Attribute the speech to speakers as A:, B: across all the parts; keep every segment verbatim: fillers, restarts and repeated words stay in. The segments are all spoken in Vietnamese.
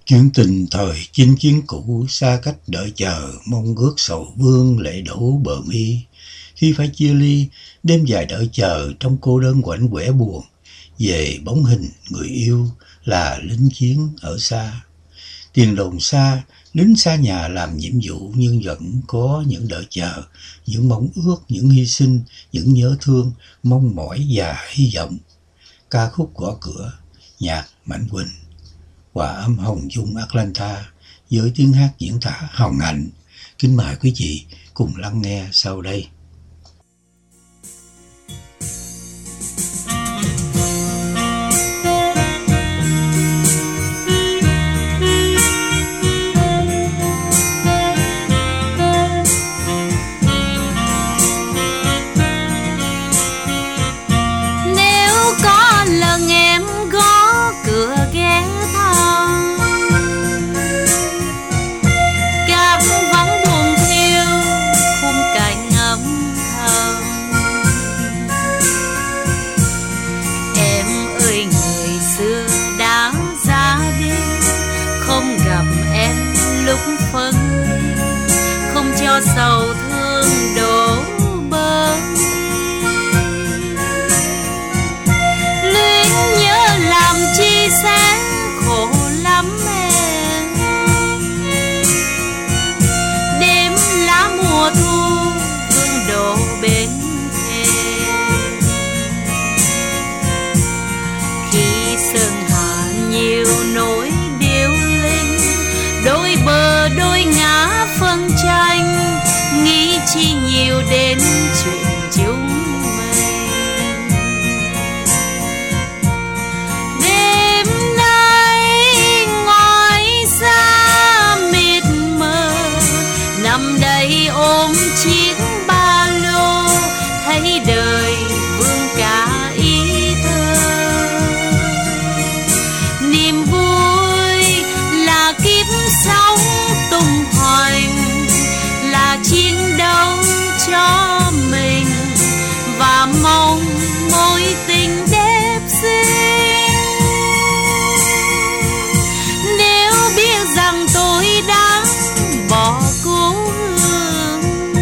A: Chuyện tình thời chinh chiến cũ, xa cách đợi chờ, mong ước sầu vương lệ đổ bờ mi. Khi phải chia ly, đêm dài đợi chờ trong cô đơn quạnh quẻ buồn, về bóng hình người yêu là lính chiến ở xa. Tiền đồn xa, lính xa nhà làm nhiệm vụ nhưng vẫn có những đợi chờ, những mong ước, những hy sinh, những nhớ thương, mong mỏi và hy vọng. Ca khúc Gõ Cửa, nhạc Mạnh Quỳnh, hòa âm Hồng Dung Atlanta với tiếng hát diễn tả hồng hạnh. Kính mời quý vị cùng lắng nghe sau đây.
B: Lúc phân không cho sầu thương đổ bờ, luyến nhớ làm chi sẽ khổ lắm em. Đêm lá mùa thu hương đổ bên thềm, khi sơn hà nhiều nỗi đôi bờ đôi ngã phân tranh, nghĩ chi nhiều đến chuyện chúng mình. Đêm nay ngoài xa mịt mờ, nằm đây ôm chiếc ba lô, thấy đời vương cả ý thơ. Niềm vui là kiếp sống tung hoành, là chiến đấu cho mình và mong mối tình đẹp xinh. Nếu biết rằng tôi đã bỏ cố hương,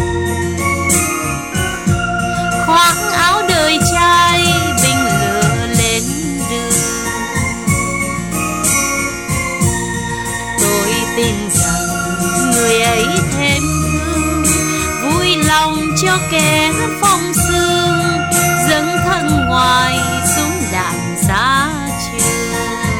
B: khoác áo đời trai binh lửa lên đường, tôi tin rằng người ấy thêm thương, vui lòng cho kẻ phong sương, dấn thân ngoài súng đạn xa trường.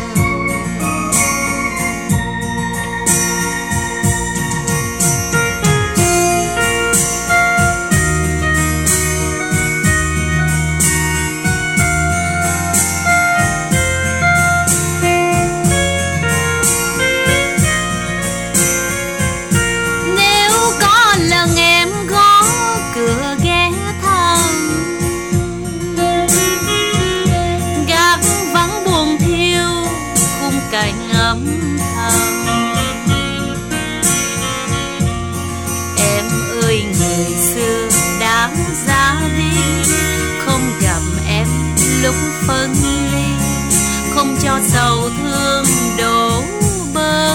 B: Cảnh âm thầm, em ơi người xưa đã ra đi, không gặp em lúc phân ly, không cho sầu thương đổ bờ.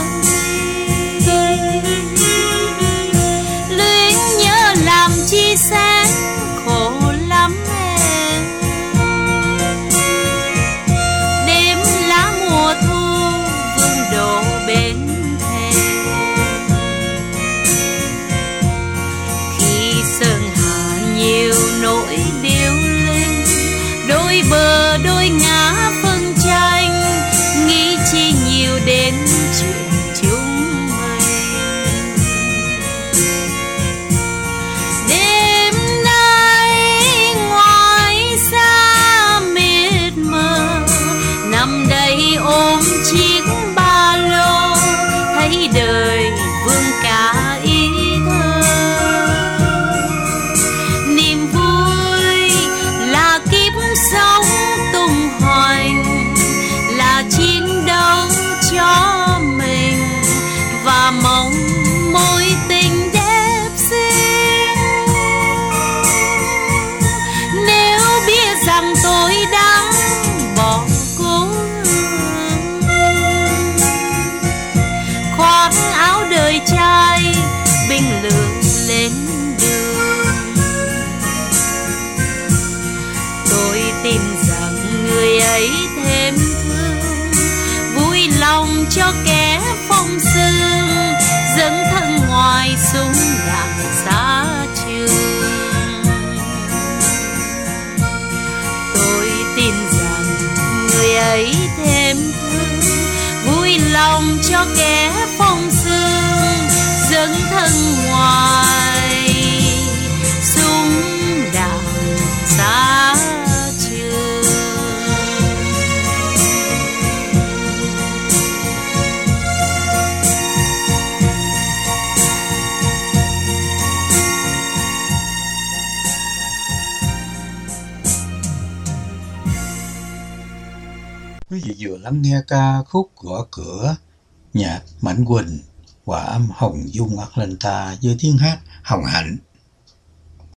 B: Luyến nhớ làm chi sẽ khổ lắm em. Đêm lá mùa thu đổ bên thềm, khi sơn hà nhiều nỗi điêu linh, đôi bờ đôi ngã phân tranh, nghĩ chi cho kẻ phong sương, dẫn thân ngoài xuống đàn xa trường. Tôi tin rằng người ấy thêm thương, vui lòng cho kẻ phong sương, dẫn thân ngoài xuống đàn xa trường.
A: Quý vị vừa lắng nghe ca khúc Gõ Cửa, nhạc Mạnh Quỳnh, hòa âm Hồng Dung Atlanta với tiếng hát Hồng Hạnh.